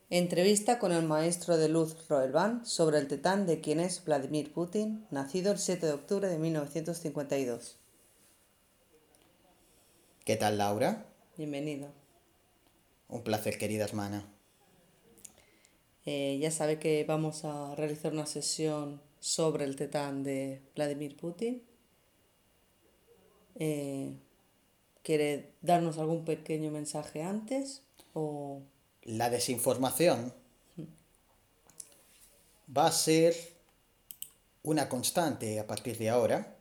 Entrevista con el maestro de luz Roelvan sobre el tetán de quien es Vladimir Putin, nacido el 7 de octubre de 1952. ¿Qué tal, Laura? Bienvenido. Un placer, querida hermana. Ya sabe que vamos a realizar una sesión sobre el tetán de Vladimir Putin. Eh, ¿Quiere darnos algún pequeño mensaje antes? O... La desinformación va a ser una constante a partir de ahora,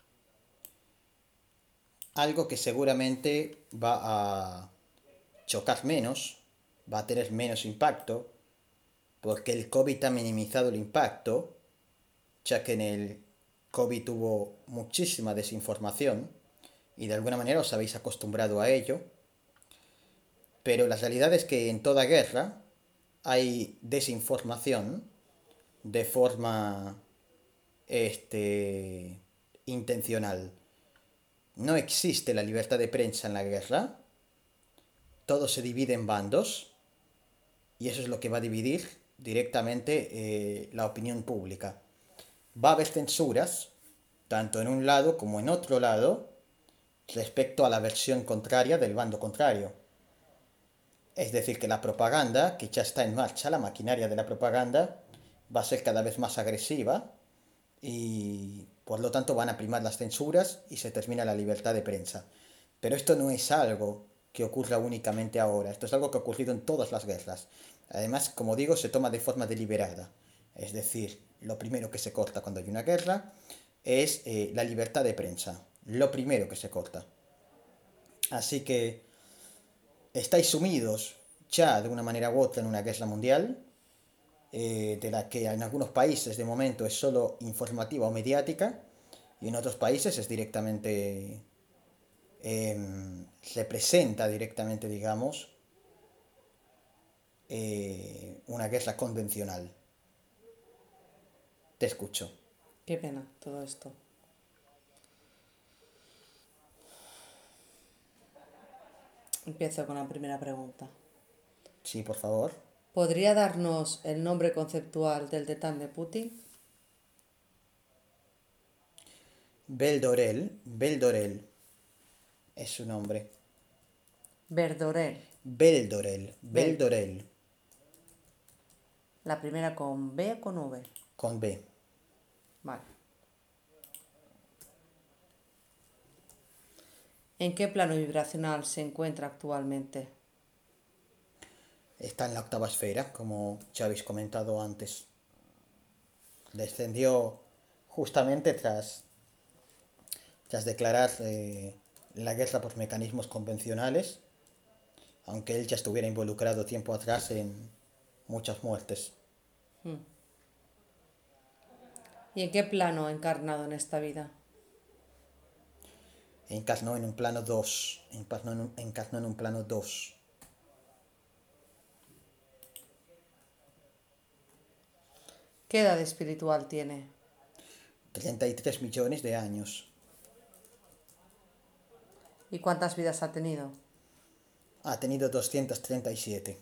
algo que seguramente va a chocar menos, va a tener menos impacto, porque el COVID ha minimizado el impacto, ya que en el COVID hubo muchísima desinformación y de alguna manera os habéis acostumbrado a ello, pero la realidad es que en toda guerra hay desinformación de forma intencional. No existe la libertad de prensa en la guerra, todo se divide en bandos y eso es lo que va a dividir directamente la opinión pública. Va a haber censuras, tanto en un lado como en otro lado, respecto a la versión contraria del bando contrario. Es decir, que la propaganda, que ya está en marcha, la maquinaria de la propaganda, va a ser cada vez más agresiva y por lo tanto van a primar las censuras y se termina la libertad de prensa. Pero esto no es algo que ocurra únicamente ahora, esto es algo que ha ocurrido en todas las guerras. Además, como digo, se toma de forma deliberada. Es decir, lo primero que se corta cuando hay una guerra es la libertad de prensa. Lo primero que se corta. Así que estáis sumidos ya de una manera u otra en una guerra mundial, de la que en algunos países de momento es solo informativa o mediática y en otros países es directamente, representa directamente, digamos, una guerra convencional. Te escucho. Qué pena todo esto. Empiezo con la primera pregunta. Sí, por favor. ¿Podría darnos el nombre conceptual del tetán de Putin? Beldorel, Beldorel es su nombre. Verdorel. Beldorel, Bel. Beldorel, La primera con B o con V. con B. Vale. ¿En qué plano vibracional se encuentra actualmente? Está en la octava esfera, como ya habéis comentado antes. Descendió justamente tras declarar la guerra por mecanismos convencionales, aunque él ya estuviera involucrado tiempo atrás en muchas muertes. ¿Y en qué plano ha encarnado en esta vida? Encarnó en un plano 2. Encarnó en un plano 2. ¿Qué edad espiritual tiene? 33 millones de años. ¿Y cuántas vidas ha tenido? Ha tenido 237.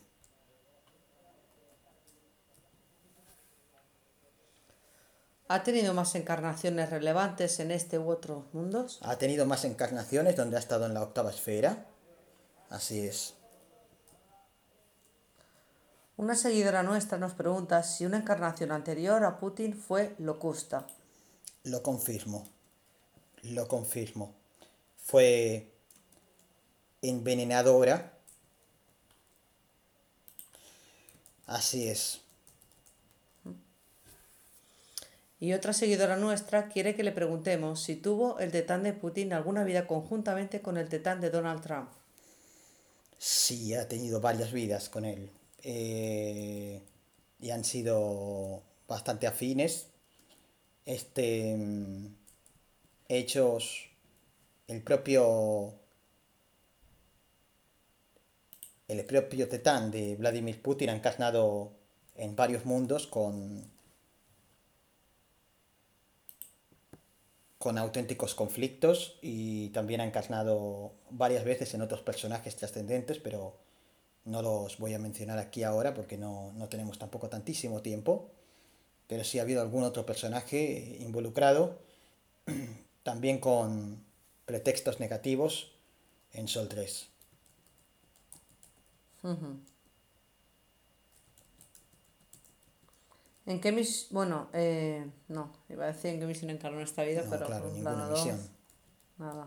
¿Ha tenido más encarnaciones relevantes en este u otros mundos? Ha tenido más encarnaciones donde ha estado en la octava esfera. Así es. Una seguidora nuestra nos pregunta si una encarnación anterior a Putin fue Locusta. Lo confirmo. Lo confirmo. Fue envenenadora. Así es. Y otra seguidora nuestra quiere que le preguntemos si tuvo el tetán de Putin alguna vida conjuntamente con el tetán de Donald Trump. Sí, ha tenido varias vidas con él. Y han sido bastante afines. Este, mm, hechos, el propio, el propio Tetán de Vladimir Putin ha encarnado en varios mundos con auténticos conflictos y también ha encarnado varias veces en otros personajes trascendentes, pero No los voy a mencionar aquí ahora porque no tenemos tampoco tantísimo tiempo, pero sí ha habido algún otro personaje involucrado, también con pretextos negativos en Sol 3. ¿En qué misión? Bueno, no, iba a decir en qué misión encarnó esta vida, No, pero claro, en ninguna plano 2, misión. nada.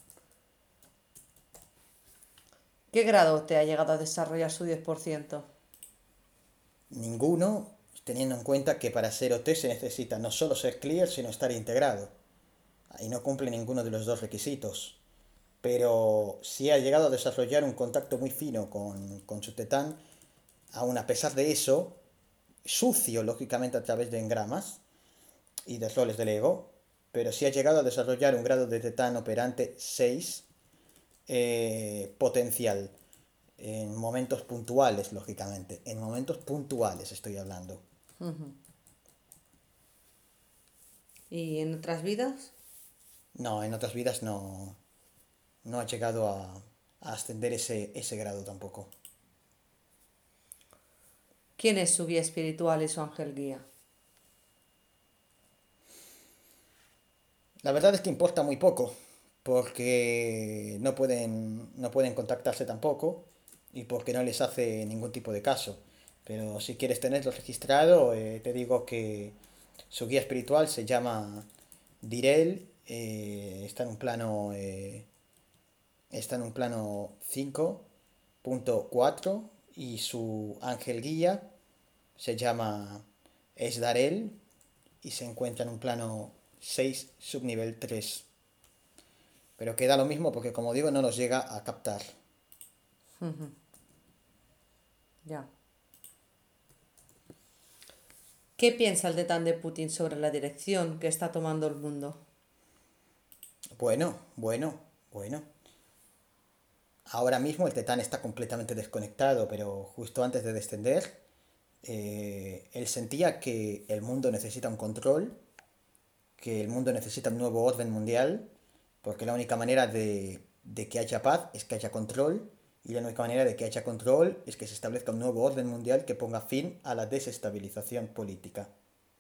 ¿Qué grado te ha llegado a desarrollar su 10%? Ninguno, teniendo en cuenta que para ser OT se necesita no solo ser clear, sino estar integrado. Ahí no cumple ninguno de los dos requisitos. Pero sí ha llegado a desarrollar un contacto muy fino con su tetán, aún a pesar de eso, sucio, lógicamente, a través de engramas y de roles del ego, pero sí ha llegado a desarrollar un grado de tetán operante 6 potencial, en momentos puntuales, lógicamente, en momentos puntuales estoy hablando. ¿Y en otras vidas? No, en otras vidas no ha llegado a ascender ese grado tampoco. ¿Quién es su guía espiritual y su ángel guía? La verdad es que importa muy poco, porque no pueden contactarse tampoco y porque no les hace ningún tipo de caso. Pero si quieres tenerlo registrado, te digo que su guía espiritual se llama Direl, está en un plano 5.4 y su ángel guía se llama Esdarel y se encuentra en un plano 6 subnivel 3. Pero queda lo mismo porque, como digo, no los llega a captar. Ya. ¿Qué piensa el Tetán de Putin sobre la dirección que está tomando el mundo? Bueno, bueno, bueno. Ahora mismo el Tetán está completamente desconectado, pero justo antes de descender, él sentía que el mundo necesita un control, que el mundo necesita un nuevo orden mundial, porque la única manera de que haya paz es que haya control, y la única manera de que haya control es que se establezca un nuevo orden mundial que ponga fin a la desestabilización política.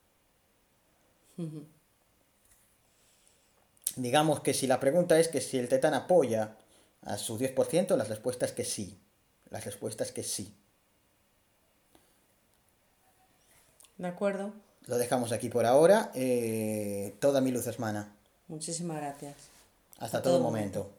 Digamos que si la pregunta es que si el Tetán apoya a su 10%, la respuesta es que sí. La respuesta es que sí. ¿De acuerdo? Lo dejamos aquí por ahora. Toda mi luz hermana. Muchísimas gracias. Hasta Hasta todo todo momento. momento.